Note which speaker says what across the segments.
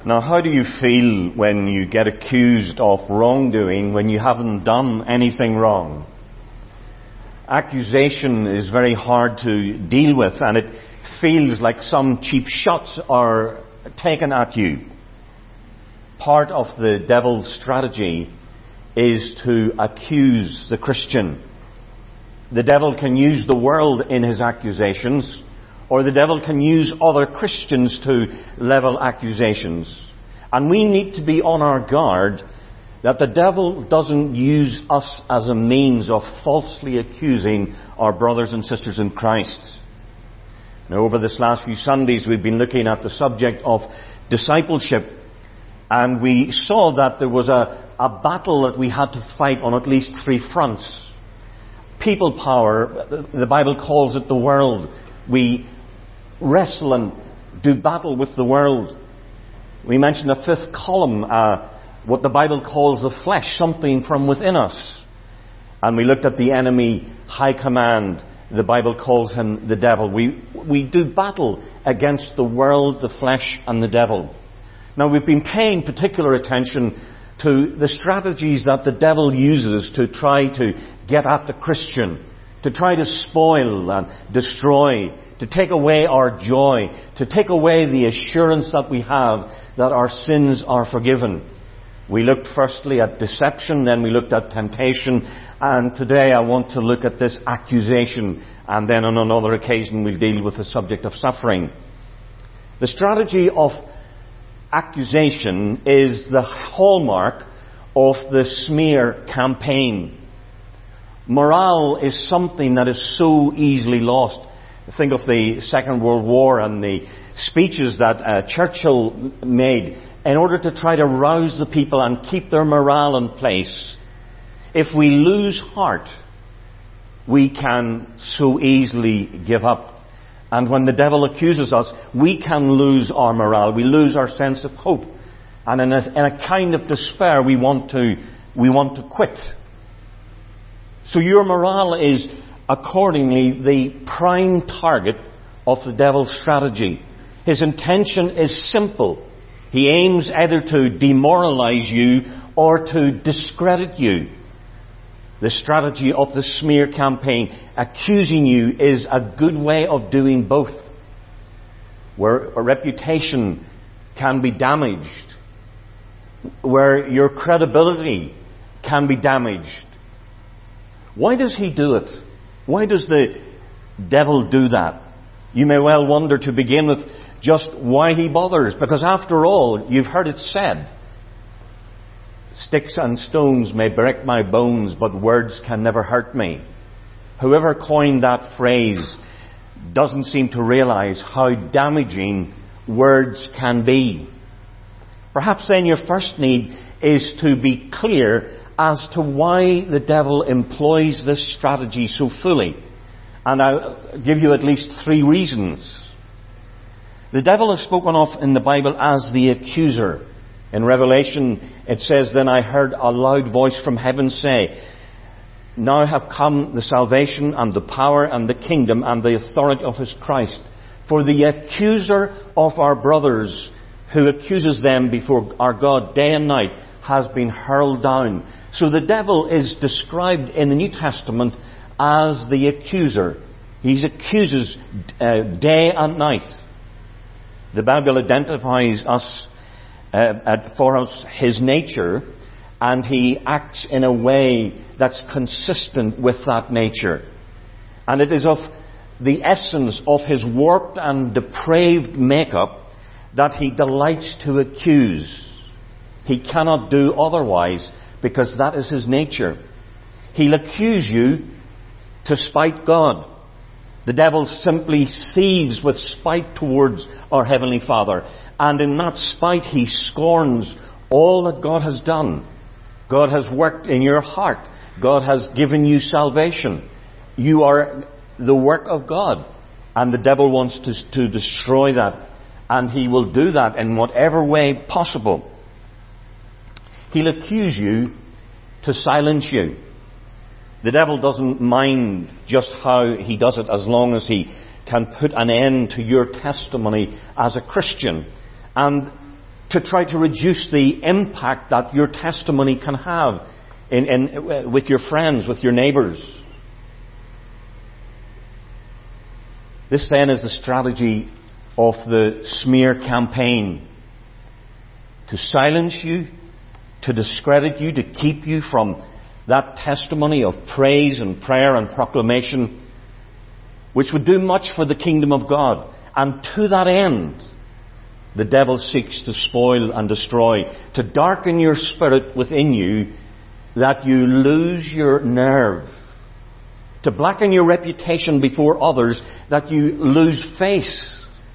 Speaker 1: Now, how do you feel when you get accused of wrongdoing when you haven't done anything wrong? Accusation is very hard to deal with, and it feels like some cheap shots are taken at you. Part of the devil's strategy is to accuse the Christian. The devil can use the world in his accusations, or the devil can use other Christians to level accusations. And we need to be on our guard that the devil doesn't use us as a means of falsely accusing our brothers and sisters in Christ. Now, over this last few Sundays, we've been looking at the subject of discipleship, and we saw that there was a battle that we had to fight on at least 3 fronts. People power, the Bible calls it the world. We wrestle and do battle with the world. We mentioned a 5th column, what the Bible calls the flesh, something from within us. And we looked at the enemy high command. The Bible calls him the devil. We do battle against the world, the flesh, and the devil. Now, we've been paying particular attention to the strategies that the devil uses to try to get at the Christian, to try to spoil and destroy, to take away our joy, to take away the assurance that we have that our sins are forgiven. We looked firstly at deception, then we looked at temptation, and today I want to look at this accusation, and then on another occasion we'll deal with the subject of suffering. The strategy of accusation is the hallmark of the smear campaign. Morale is something that is so easily lost. Think of the Second World War and the speeches that Churchill made in order to try to rouse the people and keep their morale in place. If we lose heart, we can so easily give up. And when the devil accuses us, we can lose our morale. We lose our sense of hope. And in a kind of despair, we want to quit. So your morale is accordingly the prime target of the devil's strategy. His intention is simple. He aims either to demoralize you or to discredit you. The strategy of the smear campaign, accusing you, is a good way of doing both. Where a reputation can be damaged, where your credibility can be damaged. Why does he do it? Why does the devil do that? You may well wonder to begin with just why he bothers. Because after all, you've heard it said, sticks and stones may break my bones, but words can never hurt me. Whoever coined that phrase doesn't seem to realize how damaging words can be. Perhaps then your first need is to be clear as to why the devil employs this strategy so fully. And I'll give you at least 3 reasons. The devil is spoken of in the Bible as the accuser. In Revelation, it says, "Then I heard a loud voice from heaven say, Now have come the salvation and the power and the kingdom and the authority of his Christ. For the accuser of our brothers, who accuses them before our God day and night, has been hurled down." So the devil is described in the New Testament as the accuser. He accuses day and night. The Bible identifies for us his nature, and he acts in a way that's consistent with that nature. And it is of the essence of his warped and depraved makeup that he delights to accuse. He cannot do otherwise, because that is his nature. He'll accuse you to spite God. The devil simply seethes with spite towards our Heavenly Father. And in that spite, he scorns all that God has done. God has worked in your heart. God has given you salvation. You are the work of God. And the devil wants to destroy that. And he will do that in whatever way possible. He'll accuse you to silence you. The devil doesn't mind just how he does it, as long as he can put an end to your testimony as a Christian. And to try to reduce the impact that your testimony can have with your friends, with your neighbours. This then is the strategy of the smear campaign. To silence you, to discredit you, to keep you from that testimony of praise and prayer and proclamation, which would do much for the kingdom of God. And to that end, the devil seeks to spoil and destroy, to darken your spirit within you, that you lose your nerve, to blacken your reputation before others, that you lose face.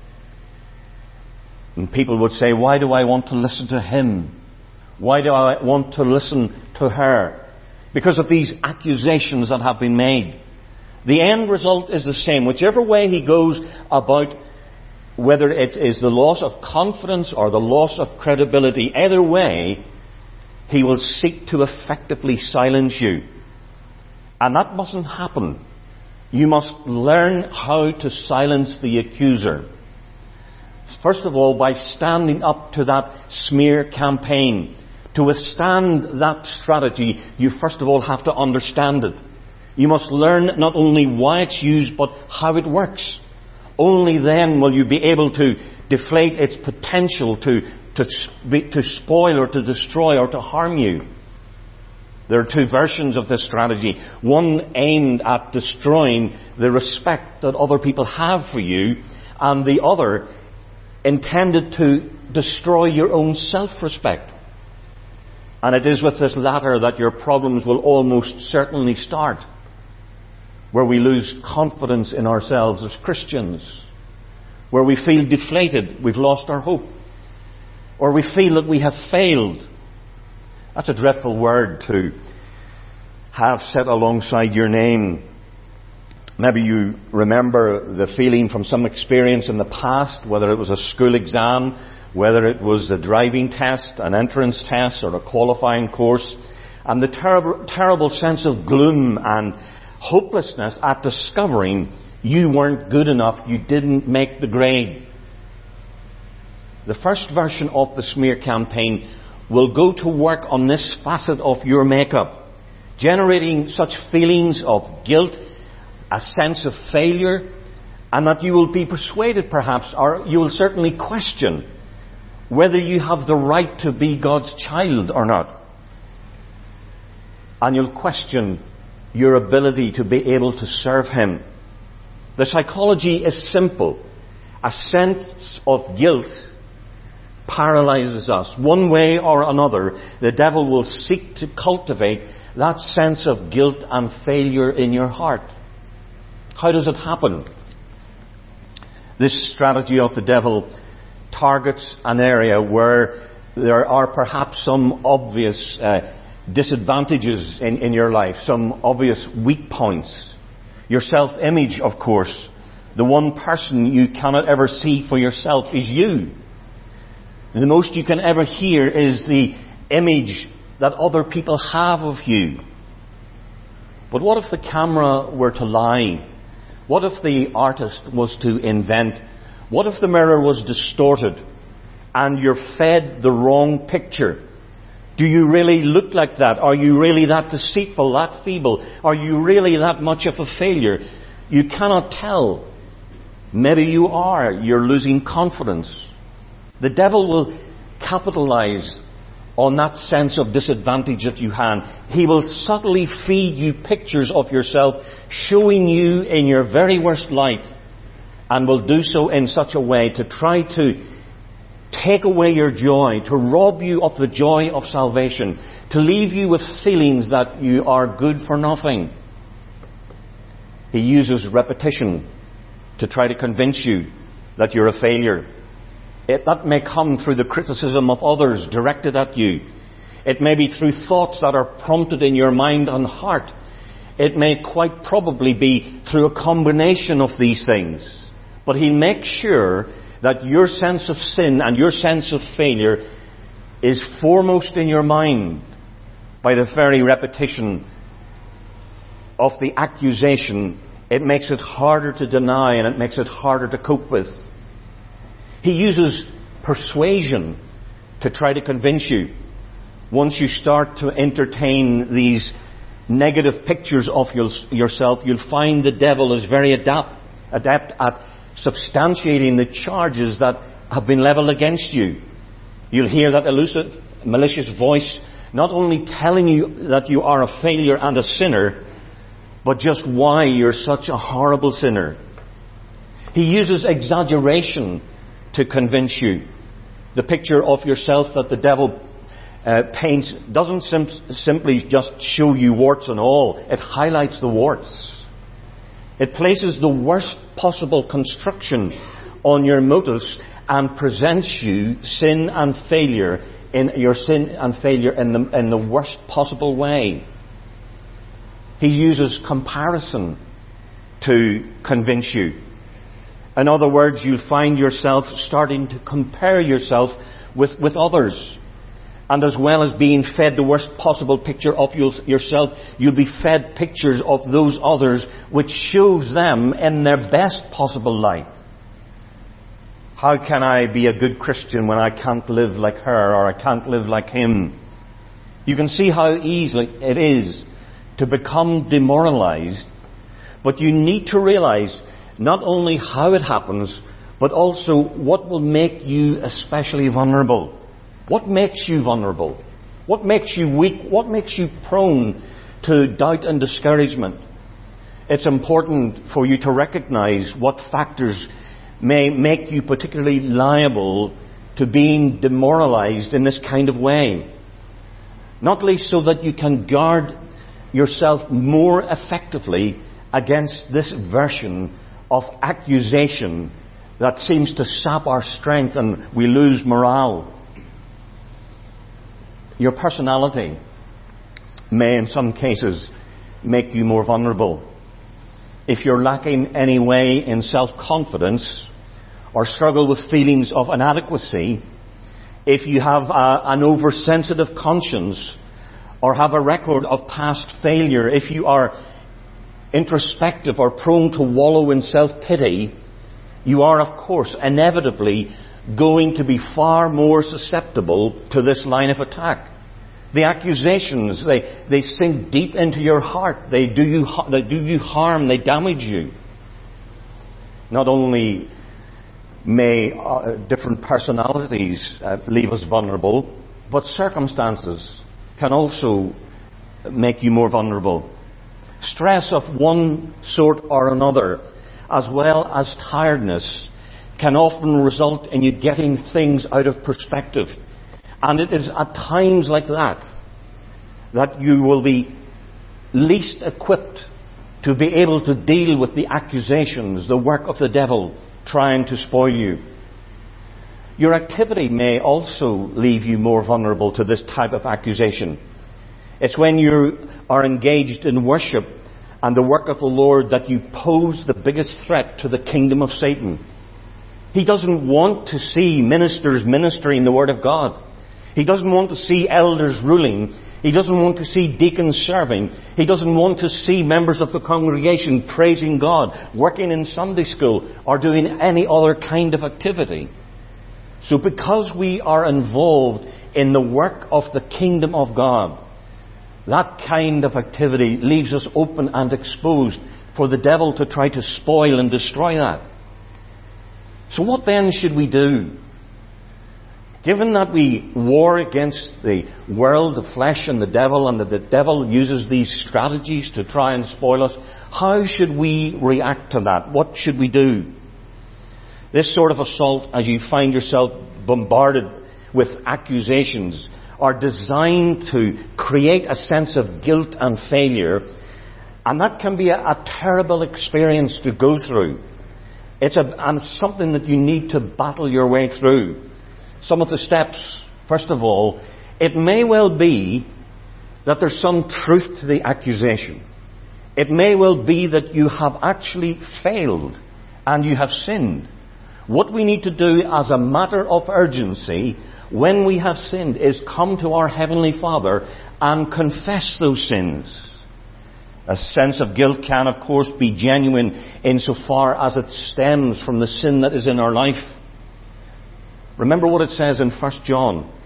Speaker 1: And people would say, why do I want to listen to him? Why do I want to listen to her? Because of these accusations that have been made. The end result is the same. Whichever way he goes about, whether it is the loss of confidence or the loss of credibility, either way, he will seek to effectively silence you. And that mustn't happen. You must learn how to silence the accuser. First of all, by standing up to that smear campaign. To withstand that strategy, you first of all have to understand it. You must learn not only why it's used, but how it works. Only then will you be able to deflate its potential to spoil or to destroy or to harm you. There are two versions of this strategy. One aimed at destroying the respect that other people have for you, and the other intended to destroy your own self-respect. And it is with this latter that your problems will almost certainly start, where we lose confidence in ourselves as Christians, where we feel deflated, we've lost our hope, or we feel that we have failed. That's a dreadful word to have set alongside your name. Maybe you remember the feeling from some experience in the past, whether it was a school exam, whether it was a driving test, an entrance test, or a qualifying course, and the terrible sense of gloom and hopelessness at discovering you weren't good enough, you didn't make the grade. The first version of the smear campaign will go to work on this facet of your makeup, generating such feelings of guilt, a sense of failure, and that you will be persuaded perhaps, or you will certainly question, whether you have the right to be God's child or not. And you'll question your ability to be able to serve Him. The psychology is simple. A sense of guilt paralyzes us. One way or another, the devil will seek to cultivate that sense of guilt and failure in your heart. How does it happen? This strategy of the devil targets an area where there are perhaps some obvious disadvantages in your life, some obvious weak points. Your self-image, of course. The one person you cannot ever see for yourself is you. The most you can ever hear is the image that other people have of you. But what if the camera were to lie? What if the artist was to invent? What if the mirror was distorted and you're fed the wrong picture? Do you really look like that? Are you really that deceitful, that feeble? Are you really that much of a failure? You cannot tell. Maybe you are. You're losing confidence. The devil will capitalize on that sense of disadvantage that you have. He will subtly feed you pictures of yourself, showing you in your very worst light, and will do so in such a way to try to take away your joy, to rob you of the joy of salvation, to leave you with feelings that you are good for nothing. He uses repetition to try to convince you that you're a failure. That may come through the criticism of others directed at you. It may be through thoughts that are prompted in your mind and heart. It may quite probably be through a combination of these things. But he'll make sure that your sense of sin and your sense of failure is foremost in your mind by the very repetition of the accusation. It makes it harder to deny and it makes it harder to cope with. He uses persuasion to try to convince you. Once you start to entertain these negative pictures of yourself, you'll find the devil is very adept at substantiating the charges that have been leveled against you. You'll hear that elusive, malicious voice not only telling you that you are a failure and a sinner, but just why you're such a horrible sinner. He uses exaggeration to convince you. The picture of yourself that the devil paints doesn't simply just show you warts and all. It highlights the warts. It places the worst possible construction on your motives and presents you sin and failure in the worst possible way. He uses comparison to convince you. In other words, you'll find yourself starting to compare yourself with others. And as well as being fed the worst possible picture of yourself, you'll be fed pictures of those others which shows them in their best possible light. How can I be a good Christian when I can't live like her or I can't live like him? You can see how easy it is to become demoralized, but you need to realize not only how it happens, but also what will make you especially vulnerable. What makes you vulnerable? What makes you weak? What makes you prone to doubt and discouragement? It's important for you to recognize what factors may make you particularly liable to being demoralized in this kind of way. Not least so that you can guard yourself more effectively against this version of accusation that seems to sap our strength and we lose morale. Your personality may in some cases make you more vulnerable. If you're lacking any way in self-confidence or struggle with feelings of inadequacy, if you have an oversensitive conscience or have a record of past failure, if you are introspective or prone to wallow in self-pity, you are, of course, inevitably going to be far more susceptible to this line of attack. The accusations, they sink deep into your heart. They do you harm. They damage you. Not only may different personalities leave us vulnerable, but circumstances can also make you more vulnerable. Stress of one sort or another, as well as tiredness, can often result in you getting things out of perspective. And it is at times like that you will be least equipped to be able to deal with the accusations, the work of the devil trying to spoil you. Your activity may also leave you more vulnerable to this type of accusation. It's when you are engaged in worship and the work of the Lord that you pose the biggest threat to the kingdom of Satan. He doesn't want to see ministers ministering the Word of God. He doesn't want to see elders ruling. He doesn't want to see deacons serving. He doesn't want to see members of the congregation praising God, working in Sunday school, or doing any other kind of activity. So because we are involved in the work of the kingdom of God, that kind of activity leaves us open and exposed for the devil to try to spoil and destroy that. So what then should we do? Given that we war against the world, the flesh and the devil, and that the devil uses these strategies to try and spoil us, how should we react to that? What should we do? This sort of assault, as you find yourself bombarded with accusations, are designed to create a sense of guilt and failure, and that can be a terrible experience to go through. And something that you need to battle your way through. Some of the steps, first of all, it may well be that there's some truth to the accusation. It may well be that you have actually failed and you have sinned. What we need to do as a matter of urgency when we have sinned is come to our Heavenly Father and confess those sins. A sense of guilt can, of course, be genuine insofar as it stems from the sin that is in our life. Remember what it says in 1 John.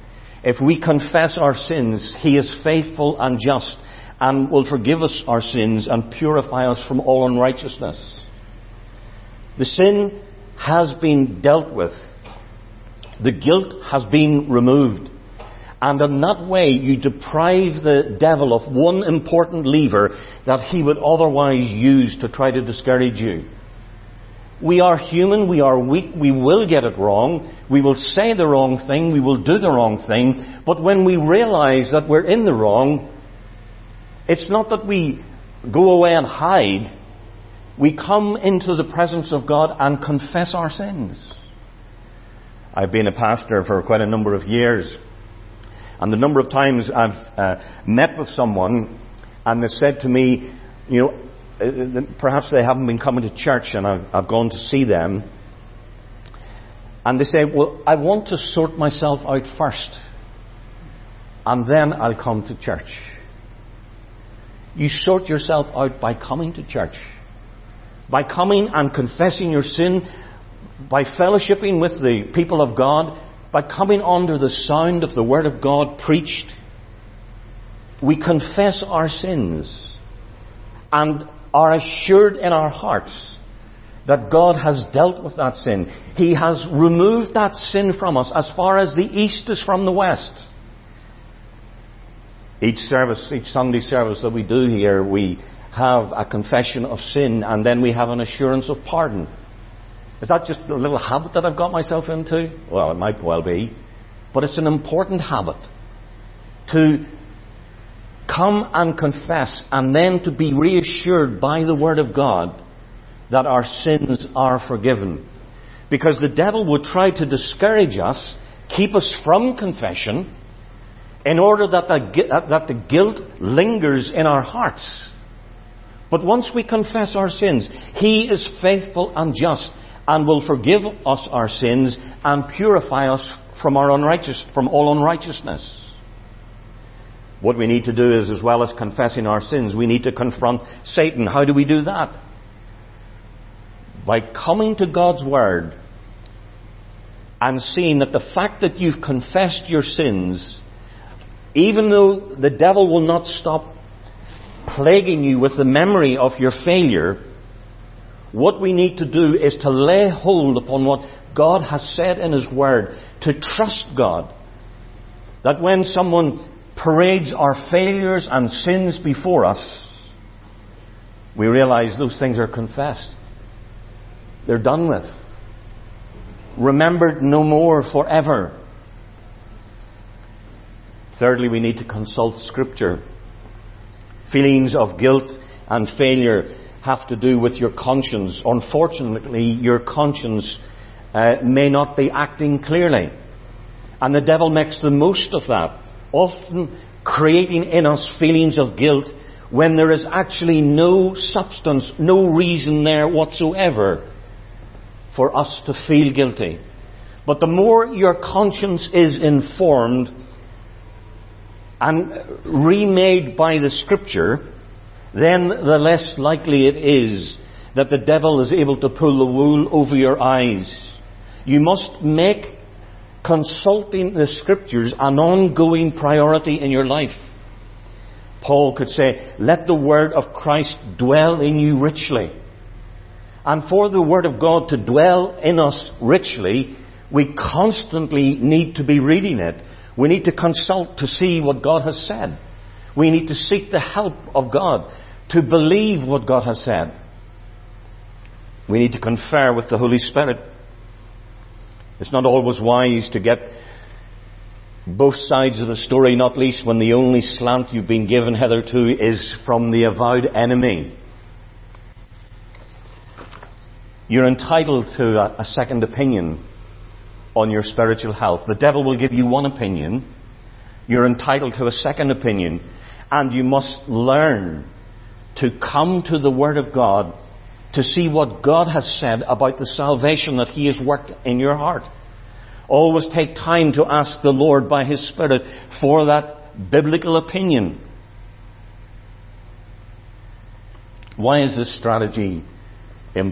Speaker 1: If we confess our sins, He is faithful and just and will forgive us our sins and purify us from all unrighteousness. The sin has been dealt with. The guilt has been removed. And in that way, you deprive the devil of one important lever that he would otherwise use to try to discourage you. We are human, we are weak, we will get it wrong, we will say the wrong thing, we will do the wrong thing, but when we realize that we're in the wrong, it's not that we go away and hide. We come into the presence of God and confess our sins. I've been a pastor for quite a number of years, and the number of times I've met with someone and they said to me, perhaps they haven't been coming to church and I've gone to see them, and they say, well, I want to sort myself out first and then I'll come to church. You sort yourself out by coming to church, by coming and confessing your sin, by fellowshipping with the people of God, by coming under the sound of the Word of God preached. We confess our sins and are assured in our hearts that God has dealt with that sin. He has removed that sin from us as far as the east is from the west. Each Sunday service that we do here, we have a confession of sin and then we have an assurance of pardon. Is that just a little habit that I've got myself into? Well, it might well be. But it's an important habit to come and confess and then to be reassured by the Word of God that our sins are forgiven. Because the devil will try to discourage us, keep us from confession, in order that the guilt lingers in our hearts. But once we confess our sins, He is faithful and just and will forgive us our sins and purify us from all unrighteousness. What we need to do is, as well as confessing our sins, we need to confront Satan. How do we do that? By coming to God's Word and seeing that the fact that you've confessed your sins, even though the devil will not stop plaguing you with the memory of your failure, what we need to do is to lay hold upon what God has said in His Word, to trust God. That when someone parades our failures and sins before us, we realize those things are confessed. They're done with. Remembered no more forever. Thirdly, we need to consult Scripture. Feelings of guilt and failure have to do with your conscience. Unfortunately, your conscience may not be acting clearly. And the devil makes the most of that, often creating in us feelings of guilt when there is actually no substance, no reason there whatsoever for us to feel guilty. But the more your conscience is informed and remade by the Scripture, then the less likely it is that the devil is able to pull the wool over your eyes. You must make consulting the Scriptures an ongoing priority in your life. Paul could say, let the Word of Christ dwell in you richly. And for the Word of God to dwell in us richly, we constantly need to be reading it. We need to consult to see what God has said. We need to seek the help of God to believe what God has said. We need to confer with the Holy Spirit. It's not always wise to get both sides of the story, not least when the only slant you've been given hitherto is from the avowed enemy. You're entitled to a second opinion on your spiritual health. The devil will give you one opinion. You're entitled to a second opinion. And you must learn to come to the Word of God to see what God has said about the salvation that He has worked in your heart. Always take time to ask the Lord by His Spirit for that biblical opinion. Why is this strategy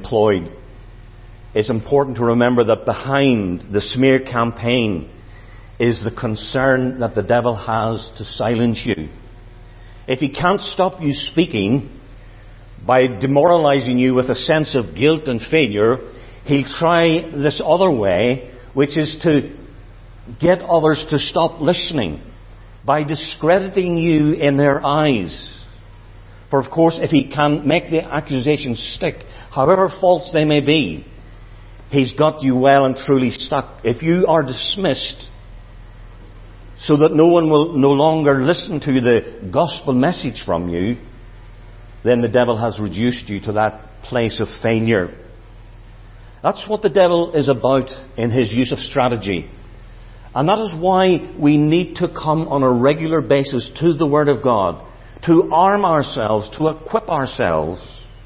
Speaker 1: employed? It's important to remember that behind the smear campaign is the concern that the devil has to silence you. If he can't stop you speaking by demoralizing you with a sense of guilt and failure, he'll try this other way, which is to get others to stop listening by discrediting you in their eyes. For of course, if he can make the accusations stick, however false they may be, he's got you well and truly stuck. If you are dismissed so that no one will no longer listen to the gospel message from you, then the devil has reduced you to that place of failure. That's what the devil is about in his use of strategy. And that is why we need to come on a regular basis to the Word of God, to arm ourselves, to equip ourselves.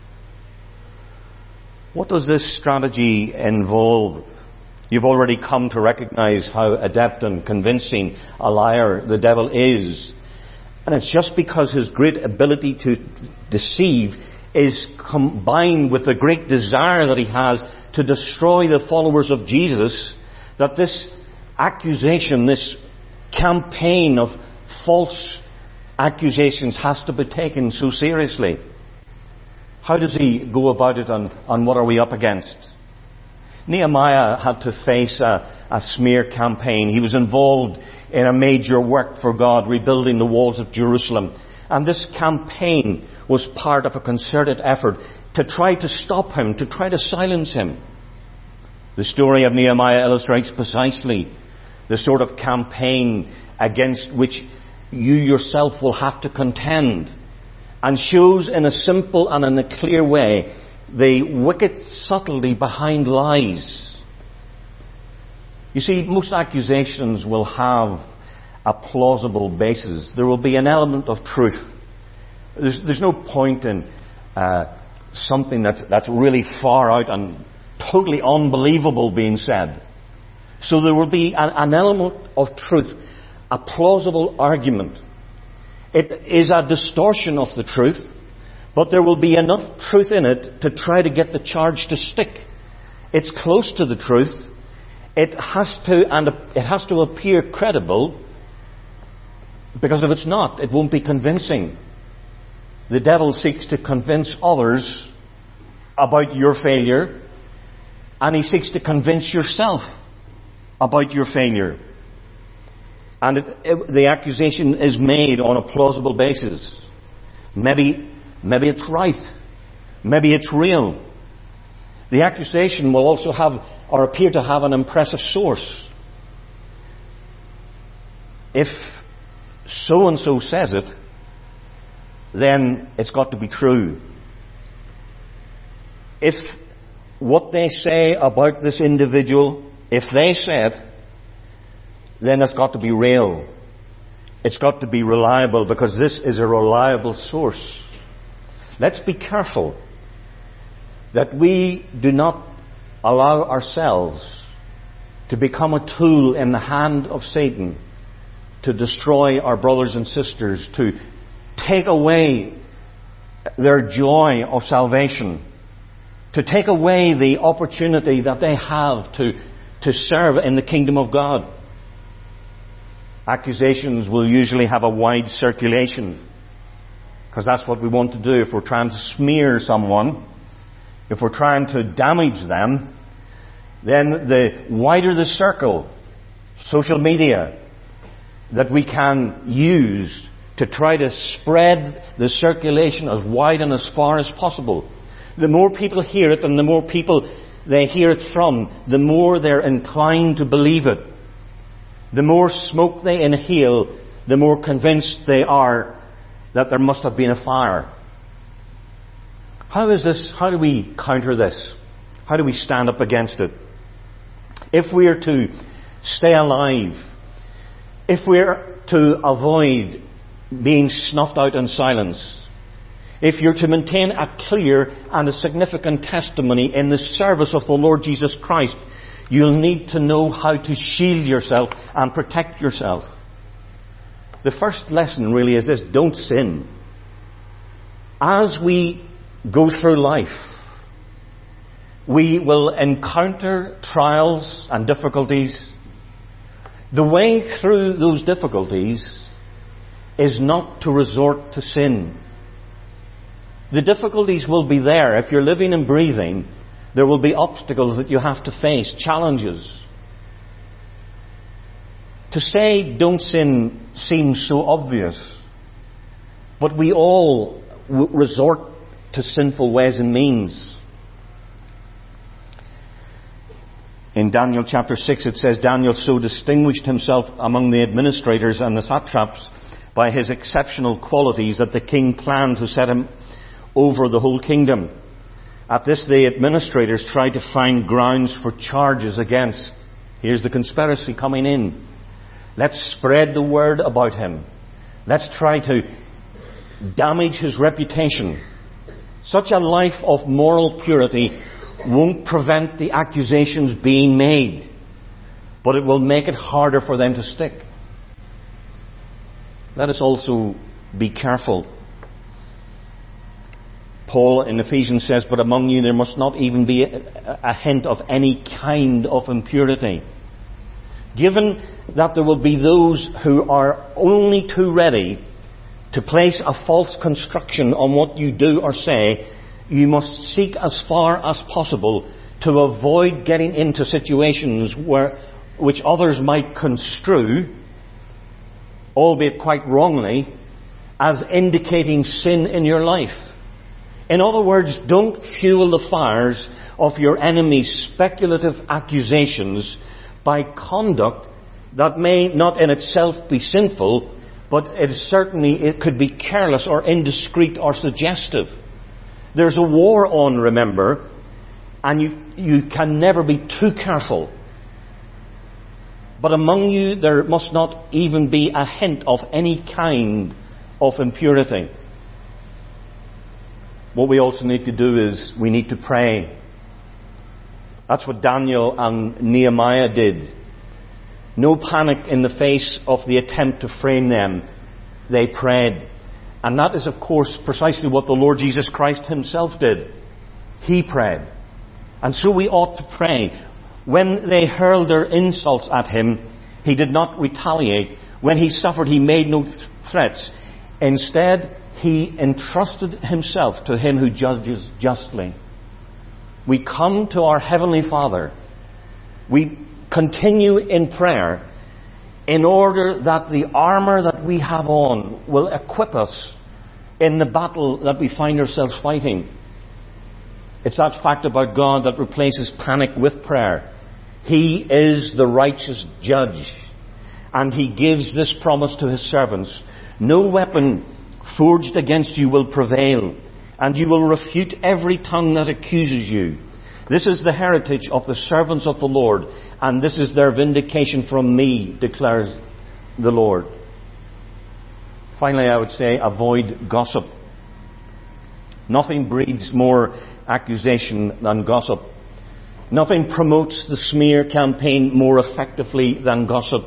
Speaker 1: What does this strategy involve? You've already come to recognize how adept and convincing a liar the devil is. And it's just because his great ability to deceive is combined with the great desire that he has to destroy the followers of Jesus, that this accusation, this campaign of false accusations has to be taken so seriously. How does he go about it, and what are we up against? Nehemiah had to face a smear campaign. He was involved in a major work for God, rebuilding the walls of Jerusalem. And this campaign was part of a concerted effort to try to stop him, to try to silence him. The story of Nehemiah illustrates precisely the sort of campaign against which you yourself will have to contend, and shows in a simple and in a clear way the wicked subtlety behind lies. You see, most accusations will have a plausible basis. There will be an element of truth. There's no point in something that's really far out and totally unbelievable being said. So there will be an element of truth, a plausible argument. It is a distortion of the truth, but there will be enough truth in it to try to get the charge to stick. It's close to the truth. It has to appear credible, because if it's not, it won't be convincing. The devil seeks to convince others about your failure, and he seeks to convince yourself about your failure. And the accusation is made on a plausible basis. Maybe it's right. Maybe it's real. The accusation will also have, or appear to have, an impressive source. If so-and-so says it, then it's got to be true. If what they say about this individual, if they say it, then it's got to be real. It's got to be reliable, because this is a reliable source. Let's be careful that we do not allow ourselves to become a tool in the hand of Satan to destroy our brothers and sisters, to take away their joy of salvation, to take away the opportunity that they have to serve in the kingdom of God. Accusations will usually have a wide circulation, because that's what we want to do. If we're trying to smear someone, if we're trying to damage them, then the wider the circle, social media, that we can use to try to spread the circulation as wide and as far as possible. The more people hear it, and the more people they hear it from, the more they're inclined to believe it. The more smoke they inhale, the more convinced they are that there must have been a fire. How is this? How do we counter this? How do we stand up against it? If we are to stay alive, if we are to avoid being snuffed out in silence, if you're to maintain a clear and a significant testimony in the service of the Lord Jesus Christ, you'll need to know how to shield yourself and protect yourself. The first lesson really is this: don't sin. As we go through life, we will encounter trials and difficulties. The way through those difficulties is not to resort to sin. The difficulties will be there. If you're living and breathing, there will be obstacles that you have to face, challenges. To say don't sin seems so obvious, but we all resort to sinful ways and means. In Daniel chapter 6 it says, Daniel so distinguished himself among the administrators and the satraps by his exceptional qualities that the king planned to set him over the whole kingdom. At this the administrators tried to find grounds for charges against. Here's the conspiracy coming in. Let's spread the word about him. Let's try to damage his reputation. Such a life of moral purity won't prevent the accusations being made, but it will make it harder for them to stick. Let us also be careful. Paul in Ephesians says, but among you there must not even be a hint of any kind of impurity. Given that there will be those who are only too ready to place a false construction on what you do or say, you must seek as far as possible to avoid getting into situations which others might construe, albeit quite wrongly, as indicating sin in your life. In other words, don't fuel the fires of your enemy's speculative accusations by conduct that may not in itself be sinful, but it could be careless or indiscreet or suggestive. There's a war on, remember, and you can never be too careful. But among you there must not even be a hint of any kind of impurity. What we also need to do is we need to pray. That's what Daniel and Nehemiah did. No panic in the face of the attempt to frame them. They prayed. And that is, of course, precisely what the Lord Jesus Christ himself did. He prayed. And so we ought to pray. When they hurled their insults at him, he did not retaliate. When he suffered, he made no threats. Instead, he entrusted himself to him who judges justly. We come to our Heavenly Father. We continue in prayer in order that the armour that we have on will equip us in the battle that we find ourselves fighting. It's that fact about God that replaces panic with prayer. He is the righteous judge, and he gives this promise to his servants. No weapon forged against you will prevail, and you will refute every tongue that accuses you. This is the heritage of the servants of the Lord, and this is their vindication from me, declares the Lord. Finally, I would say avoid gossip. Nothing breeds more accusation than gossip. Nothing promotes the smear campaign more effectively than gossip.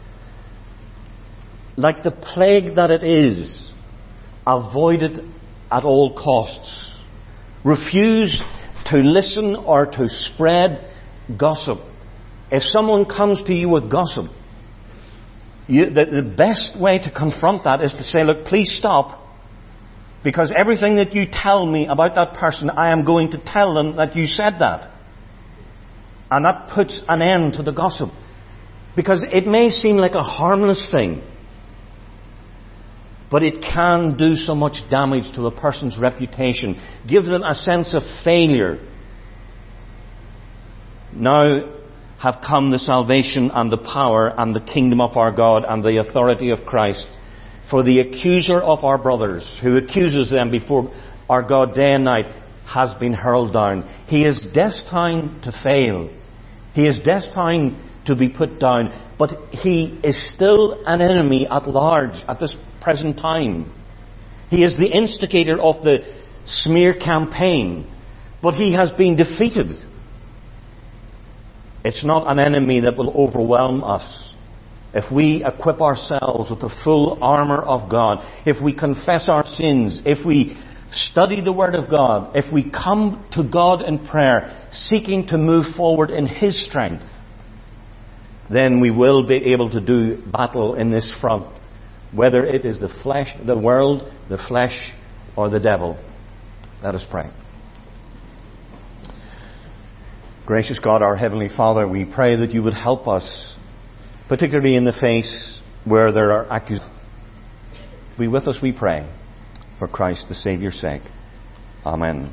Speaker 1: Like the plague that it is, avoid it at all costs. Refuse to listen or to spread gossip. If someone comes to you with gossip, the best way to confront that is to say, look, please stop, because everything that you tell me about that person, I am going to tell them that you said that. And that puts an end to the gossip. Because it may seem like a harmless thing, but it can do so much damage to a person's reputation. Give them a sense of failure. Now have come the salvation and the power and the kingdom of our God and the authority of Christ. For the accuser of our brothers, who accuses them before our God day and night, has been hurled down. He is destined to fail. He is destined to be put down. But he is still an enemy at large at this present time. He is the instigator of the smear campaign, but he has been defeated. It's not an enemy that will overwhelm us. If we equip ourselves with the full armour of God, if we confess our sins, if we study the Word of God, if we come to God in prayer, seeking to move forward in His strength, then we will be able to do battle in this front, whether it is the flesh, the world, the flesh, or the devil. Let us pray. Gracious God, our Heavenly Father, we pray that you would help us, particularly in the face where there are accusations. Be with us, we pray, for Christ the Saviour's sake. Amen.